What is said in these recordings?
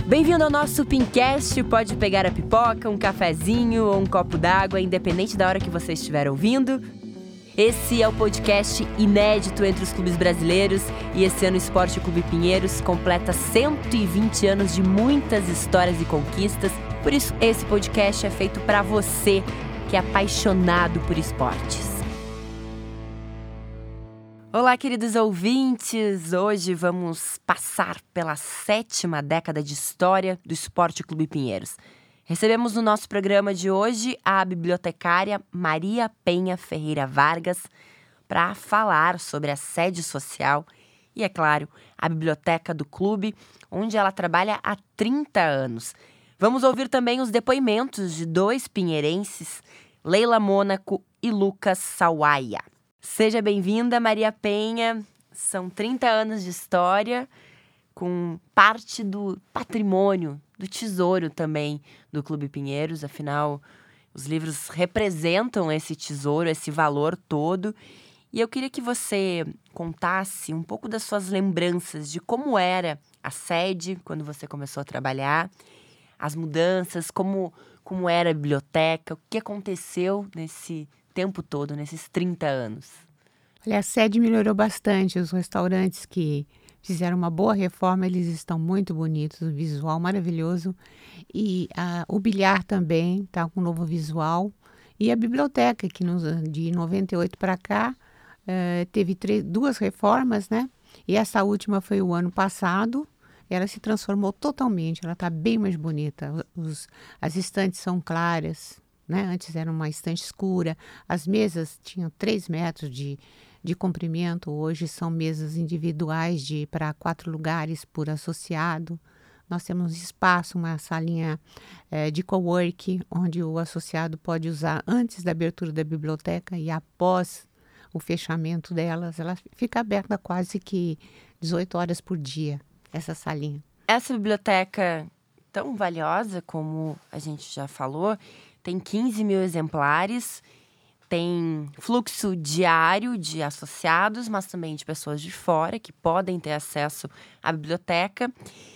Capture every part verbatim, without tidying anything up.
Bem-vindo ao nosso Pincast. Pode pegar a pipoca, um cafezinho ou um copo d'água, independente da hora que você estiver ouvindo. Esse é o podcast inédito entre os clubes brasileiros e esse ano o Esporte Clube Pinheiros completa cento e vinte anos de muitas histórias e conquistas. Por isso, esse podcast é feito para você que é apaixonado por esportes. Olá, queridos ouvintes! Hoje vamos passar pela sétima década de história do Esporte Clube Pinheiros. Recebemos no nosso programa de hoje a bibliotecária Maria Penha Ferreira Vargas para falar sobre a sede social e, é claro, a biblioteca do clube, onde ela trabalha há trinta anos. Vamos ouvir também os depoimentos de dois pinheirenses, Leila Mônaco e Lucas Sawaia. Seja bem-vinda, Maria Penha. São trinta anos de história, com parte do patrimônio, do tesouro também do Clube Pinheiros. Afinal, os livros representam esse tesouro, esse valor todo. E eu queria que você contasse um pouco das suas lembranças de como era a sede quando você começou a trabalhar, as mudanças, como, como era a biblioteca, o que aconteceu nesse tempo todo, nesses trinta anos. Olha, a sede melhorou bastante. Os restaurantes que fizeram uma boa reforma, eles estão muito bonitos, o visual maravilhoso. E a, o bilhar também está com um novo visual. E a biblioteca, que nos, de noventa e oito para cá, uh, teve três, duas reformas, né? E essa última foi o ano passado. Ela se transformou totalmente, ela está bem mais bonita. Os, as estantes são claras, né? Antes era uma estante escura. As mesas tinham três metros de, de comprimento. Hoje são mesas individuais de para quatro lugares por associado. Nós temos espaço, uma salinha é, de cowork, onde o associado pode usar antes da abertura da biblioteca e após o fechamento delas. Ela fica aberta quase que dezoito horas por dia, essa salinha. Essa biblioteca tão valiosa, como a gente já falou, tem quinze mil exemplares, tem fluxo diário de associados, mas também de pessoas de fora que podem ter acesso à biblioteca.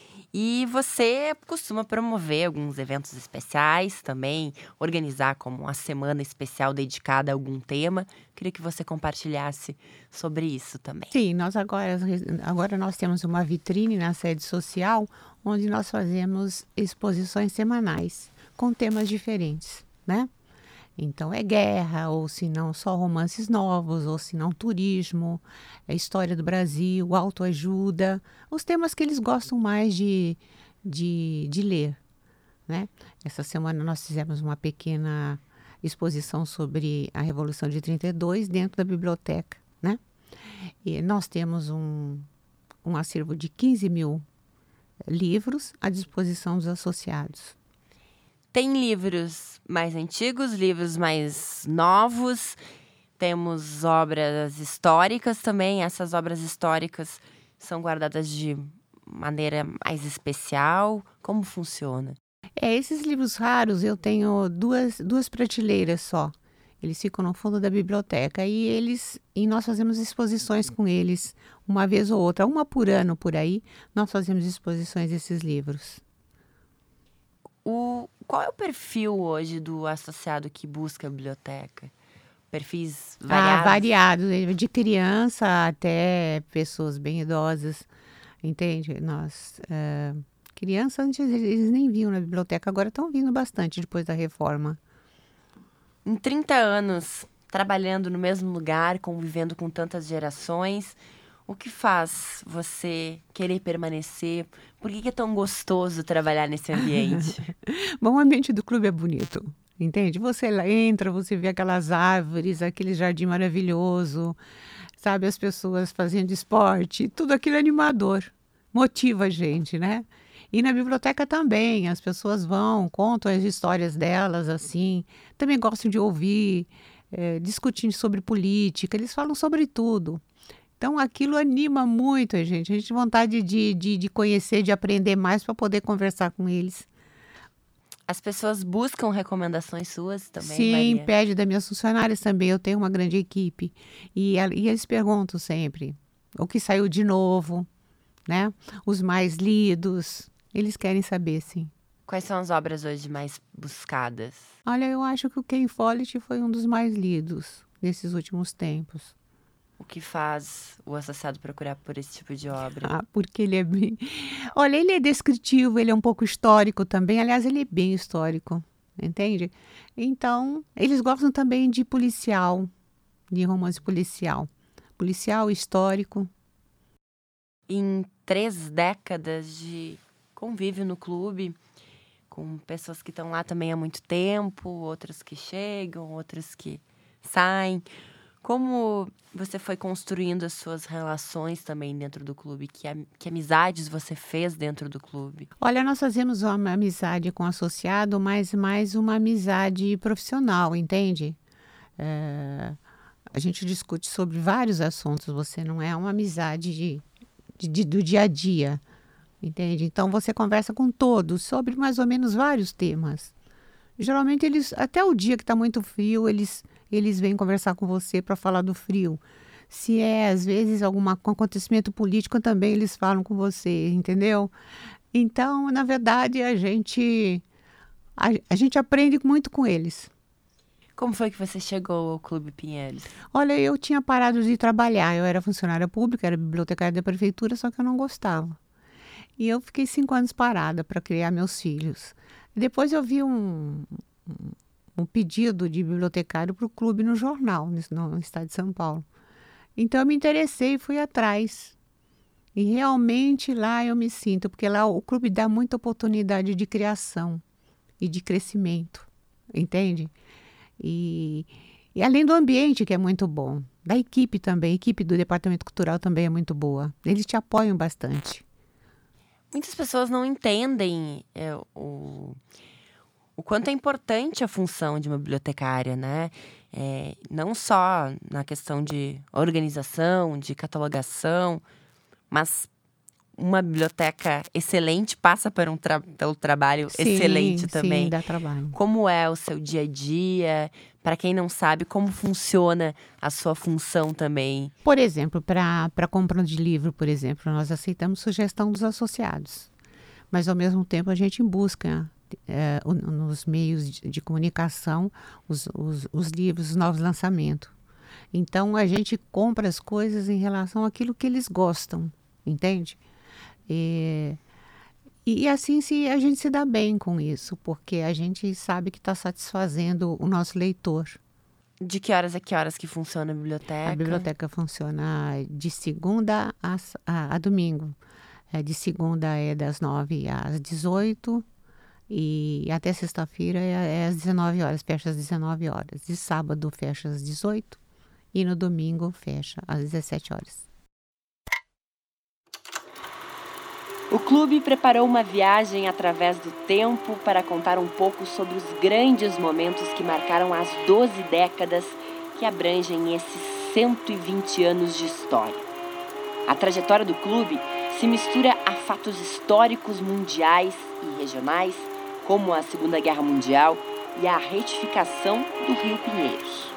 E você costuma promover alguns eventos especiais também, organizar como uma semana especial dedicada a algum tema. Queria que você compartilhasse sobre isso também. Sim, nós agora, agora nós temos uma vitrine na sede social, onde nós fazemos exposições semanais com temas diferentes, né? Então é guerra, ou se não só romances novos, ou se não turismo, é história do Brasil, autoajuda, os temas que eles gostam mais de, de, de ler, né? Essa semana nós fizemos uma pequena exposição sobre a Revolução de trinta e dois dentro da biblioteca, né? E nós temos um, um acervo de quinze mil livros à disposição dos associados. Tem livros mais antigos, livros mais novos, temos obras históricas também. Essas obras históricas são guardadas de maneira mais especial. Como funciona? É, esses livros raros eu tenho duas, duas prateleiras só. Eles ficam no fundo da biblioteca e, eles, e nós fazemos exposições com eles uma vez ou outra. Uma por ano por aí, nós fazemos exposições desses livros. O, qual é o perfil hoje do associado que busca a biblioteca? Perfis variados? Ah, variados, de criança até pessoas bem idosas, entende? Nós, uh, crianças antes eles nem vinham na biblioteca, agora estão vindo bastante depois da reforma. Em trinta anos, trabalhando no mesmo lugar, convivendo com tantas gerações, o que faz você querer permanecer? Por que é tão gostoso trabalhar nesse ambiente? Bom, o ambiente do clube é bonito, entende? Você lá entra, você vê aquelas árvores, aquele jardim maravilhoso, sabe? As pessoas fazendo esporte, tudo aquilo é animador, motiva a gente, né? E na biblioteca também, as pessoas vão, contam as histórias delas, assim, também gostam de ouvir, é, discutindo sobre política, eles falam sobre tudo. Então, aquilo anima muito a gente. A gente tem vontade de, de, de conhecer, de aprender mais para poder conversar com eles. As pessoas buscam recomendações suas também, Sim, Maria? pede das minhas funcionárias também. Eu tenho uma grande equipe. E, e eles perguntam sempre o que saiu de novo, né? Os mais lidos. Eles querem saber, sim. Quais são as obras hoje mais buscadas? Olha, eu acho que o Ken Follett foi um dos mais lidos nesses últimos tempos. O que faz o associado procurar por esse tipo de obra? Ah, porque ele é bem. Olha, ele é descritivo, ele é um pouco histórico também. Aliás, ele é bem histórico, entende? Então, eles gostam também de policial, de romance policial. Policial, histórico. Em três décadas de convívio no clube, com pessoas que estão lá também há muito tempo, outras que chegam, outras que saem. Como você foi construindo as suas relações também dentro do clube? Que, am- que amizades você fez dentro do clube? Olha, nós fazemos uma amizade com o associado, mas mais uma amizade profissional, entende? Eh, a gente discute sobre vários assuntos, você não é uma amizade de, de- de- do dia a dia, entende? Então você conversa com todos sobre mais ou menos vários temas. Geralmente eles, até o dia que está muito frio, eles, eles vêm conversar com você para falar do frio. Se é, às vezes, algum acontecimento político, também eles falam com você, entendeu? Então, na verdade, a gente, a, a gente aprende muito com eles. Como foi que você chegou ao Clube Pinheiros? Olha, eu tinha parado de trabalhar, eu era funcionária pública, era bibliotecária da prefeitura, só que eu não gostava. E eu fiquei cinco anos parada para criar meus filhos. Depois eu vi um, um, um pedido de bibliotecário para o clube no jornal, no, no estado de São Paulo. Então eu me interessei e fui atrás. E realmente lá eu me sinto, porque lá o clube dá muita oportunidade de criação e de crescimento, entende? E, e além do ambiente, que é muito bom, da equipe também, a equipe do departamento cultural também é muito boa. Eles te apoiam bastante. Muitas pessoas não entendem é, o, o quanto é importante a função de uma bibliotecária, né? É, não só na questão de organização, de catalogação, mas uma biblioteca excelente passa por um tra- pelo trabalho Sim, excelente sim, também. dá trabalho. Como é o seu dia a dia? Para quem não sabe, como funciona a sua função também? Por exemplo, para para compra de livro, por exemplo, nós aceitamos sugestão dos associados, mas ao mesmo tempo a gente busca eh, o- nos meios de, de comunicação os, os, os livros, os novos lançamentos. Então a gente compra as coisas em relação àquilo que eles gostam, entende? E, e assim se, a gente se dá bem com isso, porque a gente sabe que está satisfazendo o nosso leitor. De que horas a que horas que funciona a A biblioteca? biblioteca funciona de segunda a, s- a- a domingo. É, de segunda é das nove às dezoito e até sexta-feira é, é às dezenove horas, fecha às dezenove horas. De sábado fecha às dezoito e no domingo fecha às dezessete horas. O clube preparou uma viagem através do tempo para contar um pouco sobre os grandes momentos que marcaram as doze décadas que abrangem esses cento e vinte anos de história. A trajetória do clube se mistura a fatos históricos mundiais e regionais, como a Segunda Guerra Mundial e a retificação do Rio Pinheiros.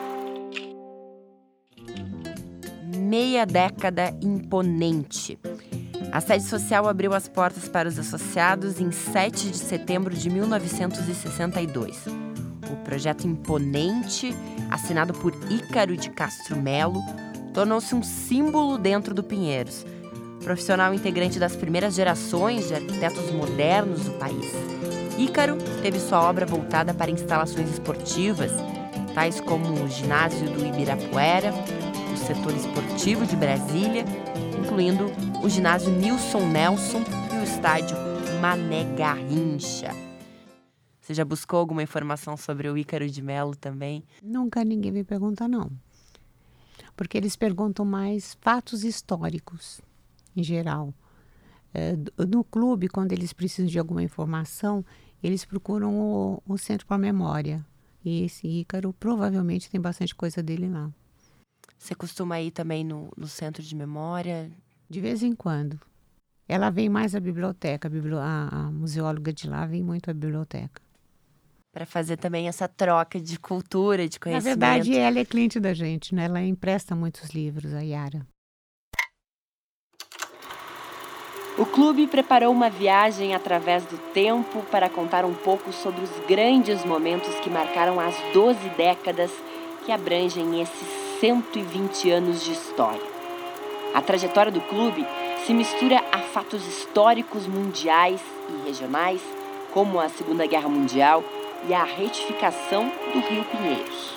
Meia década imponente. A sede social abriu as portas para os associados em sete de setembro de mil novecentos e sessenta e dois. O projeto imponente, assinado por Ícaro de Castro Melo, tornou-se um símbolo dentro do Pinheiros. Profissional integrante das primeiras gerações de arquitetos modernos do país, Ícaro teve sua obra voltada para instalações esportivas, tais como o ginásio do Ibirapuera, o setor esportivo de Brasília, incluindo o ginásio Nilson Nelson e o estádio Mané Garrincha. Você já buscou alguma informação sobre o Ícaro de Melo também? Nunca ninguém me pergunta, não. Porque eles perguntam mais fatos históricos, em geral. É, do- no clube, quando eles precisam de alguma informação, eles procuram o, o Centro para a Memória. E esse Ícaro provavelmente tem bastante coisa dele lá. Você costuma ir também no, no centro de memória? De vez em quando. Ela vem mais à biblioteca, a, bibli- a- a museóloga de lá vem muito à biblioteca. Para fazer também essa troca de cultura, de Na conhecimento. verdade, ela é cliente da gente, né? Ela empresta muitos livros, a Yara. O clube preparou uma viagem através do tempo para contar um pouco sobre os grandes momentos que marcaram as doze décadas que abrangem esses cento e vinte anos de história. A trajetória do clube se mistura a fatos históricos mundiais e regionais, como a Segunda Guerra Mundial e a retificação do Rio Pinheiros.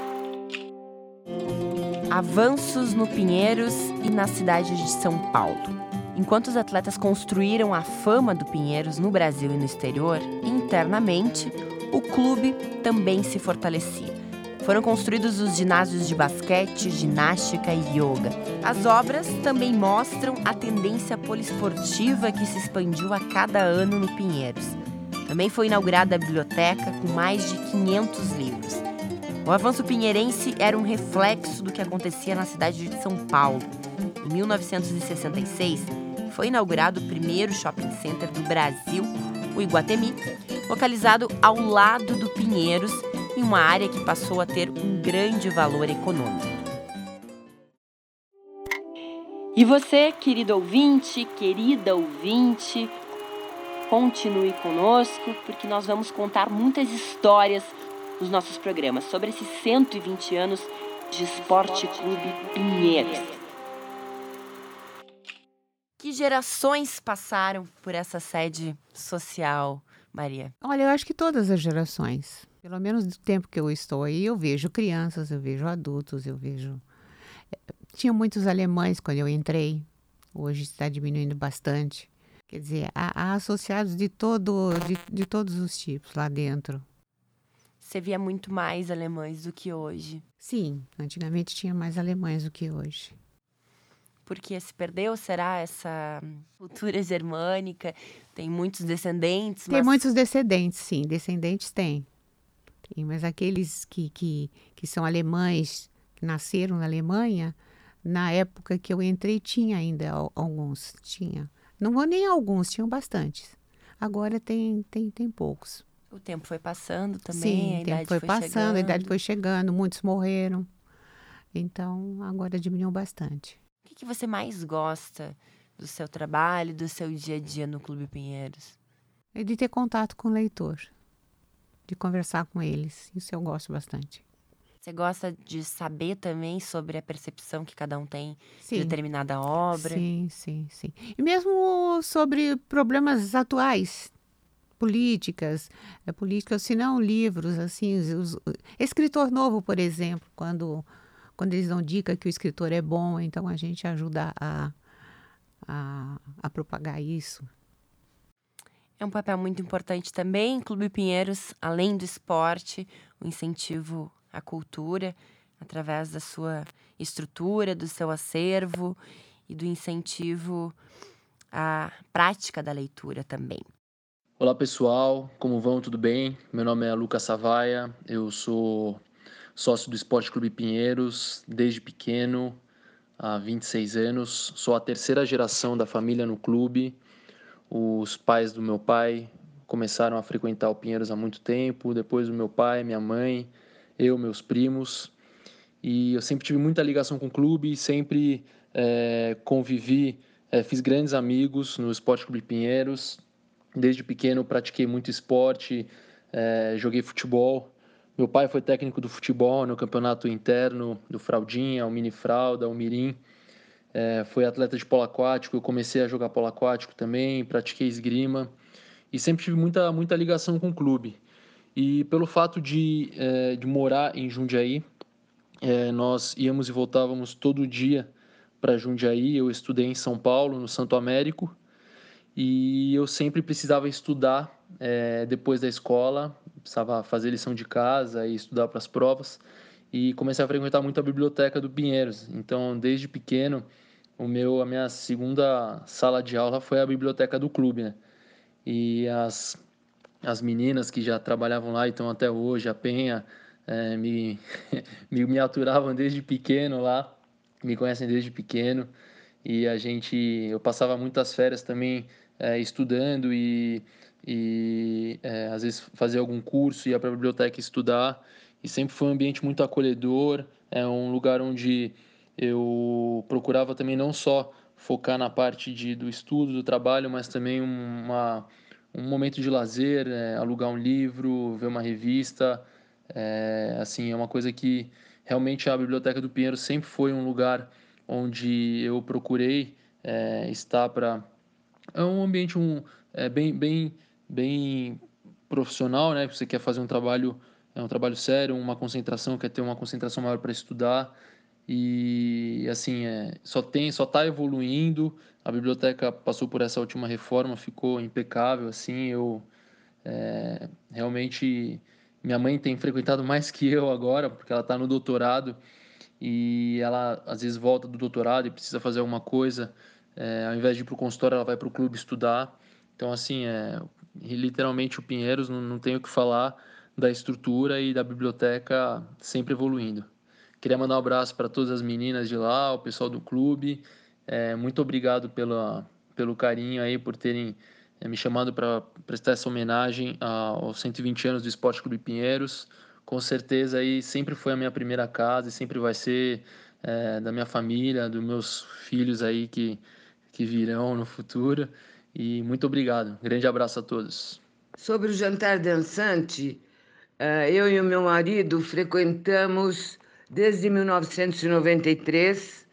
Avanços no Pinheiros e na cidade de São Paulo. Enquanto os atletas construíram a fama do Pinheiros no Brasil e no exterior, internamente, o clube também se fortalecia. Foram construídos os ginásios de basquete, ginástica e yoga. As obras também mostram a tendência poliesportiva que se expandiu a cada ano no Pinheiros. Também foi inaugurada a biblioteca com mais de quinhentos livros. O avanço pinheirense era um reflexo do que acontecia na cidade de São Paulo. Em mil novecentos e sessenta e seis, foi inaugurado o primeiro shopping center do Brasil, o Iguatemi, localizado ao lado do Pinheiros, em uma área que passou a ter um grande valor econômico. E você, querido ouvinte, querida ouvinte, continue conosco, porque nós vamos contar muitas histórias nos nossos programas sobre esses cento e vinte anos de Esporte Clube Pinheiros. Que gerações passaram por essa sede social, Maria? Olha, eu acho que todas as gerações, pelo menos do tempo que eu estou aí, eu vejo crianças, eu vejo adultos, eu vejo... Tinha muitos alemães quando eu entrei, hoje está diminuindo bastante. Quer dizer, há, há associados de, todo, de, de todos os tipos lá dentro. Você via muito mais alemães do que hoje? Sim, antigamente tinha mais alemães do que hoje. Porque se perdeu, será, essa cultura germânica? Tem muitos descendentes, Tem mas... muitos descendentes, sim, descendentes tem. Tem, mas aqueles que, que, que são alemães, que nasceram na Alemanha, na época que eu entrei tinha ainda alguns, tinha. Não vou nem alguns, tinham bastantes. Agora tem, tem, tem poucos. O tempo foi passando também, Sim, a o idade tempo foi, foi passando, chegando. a idade foi chegando, muitos morreram. Então, agora diminuiu bastante. O que, que você mais gosta do seu trabalho, do seu dia a dia no Clube Pinheiros? É de ter contato com o leitor, de conversar com eles. Isso eu gosto bastante. Você gosta de saber também sobre a percepção que cada um tem Sim. de determinada obra? Sim, sim, sim. E mesmo sobre problemas atuais, políticas, é, políticas, se não livros, assim, os, os, escritor novo, por exemplo, quando, quando eles dão dica que o escritor é bom, então a gente ajuda a, a, a propagar isso. É um papel muito importante também, Clube Pinheiros, além do esporte, o incentivo à cultura, através da sua estrutura, do seu acervo e do incentivo à prática da leitura também. Olá pessoal, como vão? Tudo bem? Meu nome é Lucas Savaia, eu sou sócio do Esporte Clube Pinheiros desde pequeno, há vinte e seis anos. Sou a terceira geração da família no clube. Os pais do meu pai começaram a frequentar o Pinheiros há muito tempo, depois o meu pai, minha mãe, eu, meus primos. E eu sempre tive muita ligação com o clube, sempre é, convivi, é, fiz grandes amigos no Esporte Clube Pinheiros. Desde pequeno pratiquei muito esporte, é, joguei futebol. Meu pai foi técnico do futebol no campeonato interno do Fraldinha, o Mini Fralda, o Mirim. É, foi atleta de polo aquático, eu comecei a jogar polo aquático também, pratiquei esgrima. E sempre tive muita, muita ligação com o clube. E pelo fato de, é, de morar em Jundiaí, é, nós íamos e voltávamos todo dia para Jundiaí. Eu estudei em São Paulo, no Santo Américo. E eu sempre precisava estudar é, depois da escola, precisava fazer lição de casa e estudar para as provas. E comecei a frequentar muito a biblioteca do Pinheiros. Então, desde pequeno, o meu, a minha segunda sala de aula foi a biblioteca do clube, né? E as, as meninas que já trabalhavam lá e estão até hoje, a Penha, é, me, me, me aturavam desde pequeno lá, me conhecem desde pequeno. E a gente, eu passava muitas férias também é, estudando e, e é, às vezes fazia algum curso, ia para a biblioteca estudar. E sempre foi um ambiente muito acolhedor, é um lugar onde eu procurava também não só focar na parte de, do estudo, do trabalho, mas também uma, um momento de lazer, é, alugar um livro, ver uma revista. É, assim, é uma coisa que realmente a Biblioteca do Pinheiro sempre foi um lugar onde eu procurei é, estar para... É um ambiente um, é, bem, bem, bem profissional, né? Você quer fazer um trabalho, é um trabalho sério, uma concentração, quer ter uma concentração maior para estudar. E assim, é, só tem, só está evoluindo. A biblioteca passou por essa última reforma, ficou impecável, assim. Eu é, realmente, minha mãe tem frequentado mais que eu agora, porque ela está no doutorado e ela às vezes volta do doutorado e precisa fazer alguma coisa, é, ao invés de ir para o consultório, ela vai para o clube estudar. Então, assim, é, literalmente o Pinheiros, não, não tenho o que falar da estrutura e da biblioteca sempre evoluindo. Queria mandar um abraço para todas as meninas de lá, o pessoal do clube. É, muito obrigado pela, pelo carinho aí, por terem é, me chamado para prestar essa homenagem aos cento e vinte anos do Esporte Clube Pinheiros. Com certeza aí sempre foi a minha primeira casa e sempre vai ser é, da minha família, dos meus filhos aí que, que virão no futuro. E muito obrigado. Grande abraço a todos. Sobre o jantar dançante, eu e o meu marido frequentamos desde mil novecentos e noventa e três.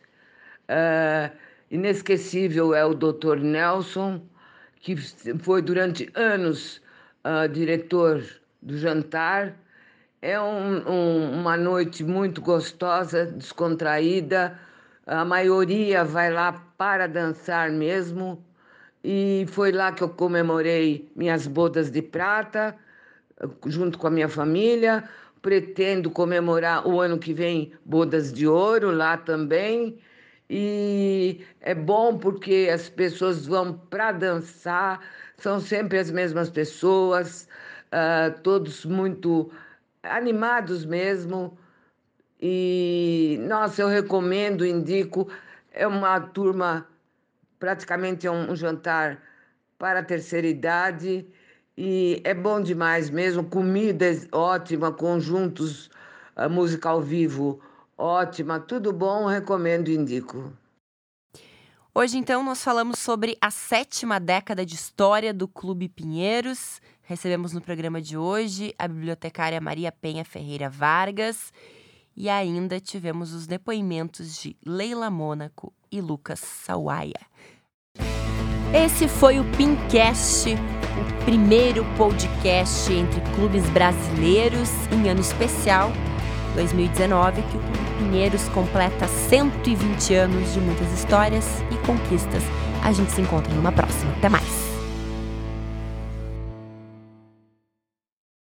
Inesquecível é o doutor Nelson, que foi durante anos diretor do jantar. É um, um, uma noite muito gostosa, descontraída. A maioria vai lá para dançar mesmo. E foi lá que eu comemorei minhas bodas de prata, junto com a minha família. Pretendo comemorar o ano que vem bodas de ouro lá também. E é bom porque as pessoas vão para dançar, são sempre as mesmas pessoas, uh, todos muito animados mesmo. E, nossa, eu recomendo, indico. É uma turma, praticamente é um, um jantar para a terceira idade. E é bom demais mesmo. Comida ótima, conjuntos, uh, música ao vivo ótima. Tudo bom, recomendo, indico. Hoje, então, nós falamos sobre a sétima década de história do Clube Pinheiros. Recebemos no programa de hoje a bibliotecária Maria Penha Ferreira Vargas e ainda tivemos os depoimentos de Leila Mônaco e Lucas Sawaia. Esse foi o Pincast, o primeiro podcast entre clubes brasileiros em ano especial dois mil e dezenove, que o Clube Pinheiros completa cento e vinte anos de muitas histórias e conquistas. A gente se encontra numa próxima. Até mais!